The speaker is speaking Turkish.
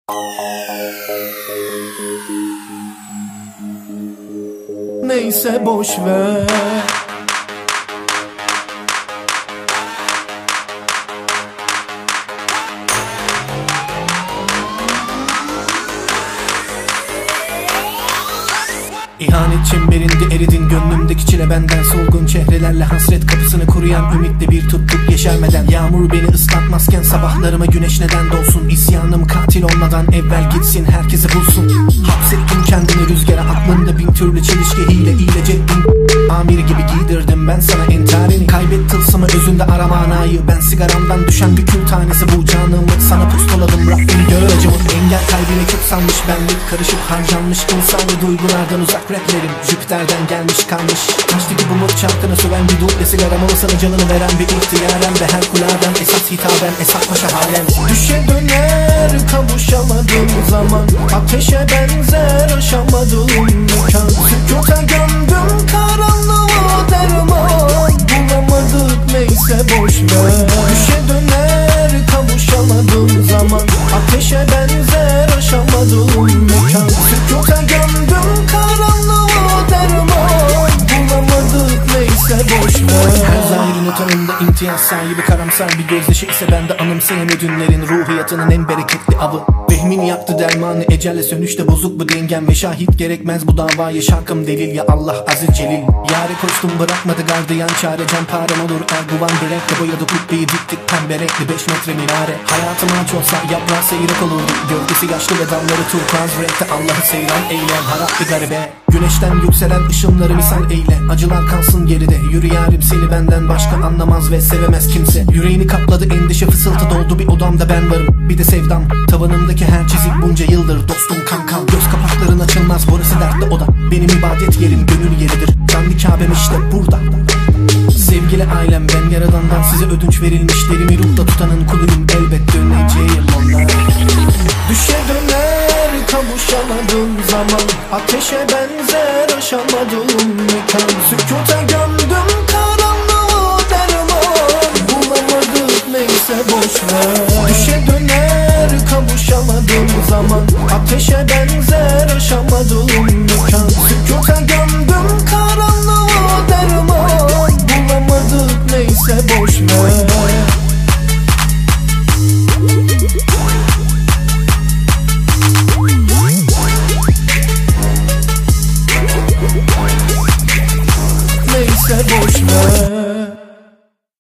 Neyse boş ver. İhanet çemberinde eridin, gönlümdeki çile benden. Solgun çehrelerle hasret kapısını kuruyan ümitle bir tuttuk yeşermeden. Yağmur beni ıslatmazken sabahlarıma güneş neden dolsun? İsyanım katil olmadan evvel gitsin, herkesi bulsun. Hapsettim kendini rüzgara, aklımda bin türlü çelişki, hile iyilecektim. Amir gibi giydirdim ben sana entarini. Kaybet tılsımı özünde ara manayı. Ben sigaramdan düşen bir kül tanesi, bu canımı sana pustaladım. Rabbim gör acımı, engel kalbine kök salmış benlik. Karışıp harcanmış insani duygulardan uzak raplerim. Jüpiter'den gelmiş kalmış. Taştaki bu mut çarkına söven bir duble sigara molasına canını veren bir ihtiyarem. Ve her kuladan esas hitaben Esat Paşa halem. Düşe döner kavuşamadığım zaman, ateşe benzer aşamadığım mekan. Sükuta gömdüm karanlığa derman, bulamadık neyse boş ver. Düşe döner kavuşamadığım zaman, ateşe benzer aşamadığım mekan. Sükuta gömdüm karanlığa derman, bulamadık neyse boş ver. Her zahirin ötağında imtiyaz sahibi karamsar bir gözyaşı ise bende anımsayan ödünlerin ruhiyatının en bereketli avı. Vehmin yaktı dermanı ecelle, sönüşte bozuk bu dengem ve şahit gerekmez bu davaya. Şarkım delil ya Allah aziz celil. Yâre koştum bırakmadı gardiyan çare, can parem olur erguvan direkle. Boyadı kubbeyi diktik pembe renkli 5 metre minare. Hayatım aç olsa yaprağı seyrek olurdu, gövdesi yaşlı ve dalları turkuaz renkte. Allah'ı seyran eyleyen harap bir garibe. Güneşten yükselen ışınları misal eyle, acılar kalsın geride. Yürü yarim, seni benden başka anlamaz ve sevemez kimse. Yüreğini kapladı endişe, fısıltı doldu bir odamda ben varım. Bir de sevdam, tavanımdaki her çizik bunca yıldır dostum kankam. Göz kapakların açılmaz, burası dertli oda. Benim ibadet yerim gönül yeridir, canlı Kabe'm işte burada. Sevgili ailem, ben yaradandan size ödünç verilmişlerimi ruhta tutanın kuluyum, elbet döneceğim onlara. Düşe döner kavuşamadığım zaman, ateşe benzer aşamadığım mekan. Sükuta gömdüm karanlığa derman, bulamadık neyse boş ver. Düşe döner kavuşamadığım zaman, ateşe benzer aşamadığım mekan.